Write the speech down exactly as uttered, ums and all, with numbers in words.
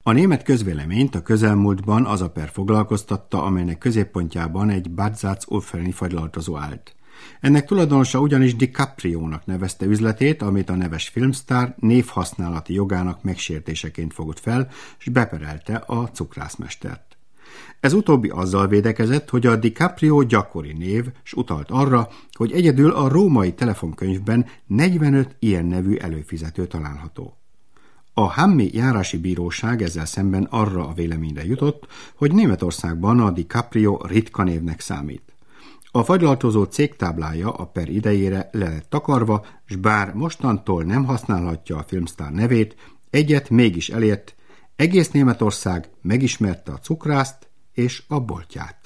A német közvéleményt a közelmúltban az a per foglalkoztatta, amelynek középpontjában egy Bad Salzuffeni fagylaltozó állt. Ennek tulajdonosa ugyanis DiCapriónak nevezte üzletét, amit a neves filmsztár névhasználati jogának megsértéseként fogott fel, és beperelte a cukrászmestert. Ez utóbbi azzal védekezett, hogy a DiCaprio gyakori név, s utalt arra, hogy egyedül a római telefonkönyvben negyvenöt ilyen nevű előfizető található. A Hammi járási bíróság ezzel szemben arra a véleményre jutott, hogy Németországban a DiCaprio ritka névnek számít. A fagylaltozó cégtáblája a per idejére le lett takarva, s bár mostantól nem használhatja a filmsztár nevét, egyet mégis elért, egész Németország megismerte a cukrászt és a boltját.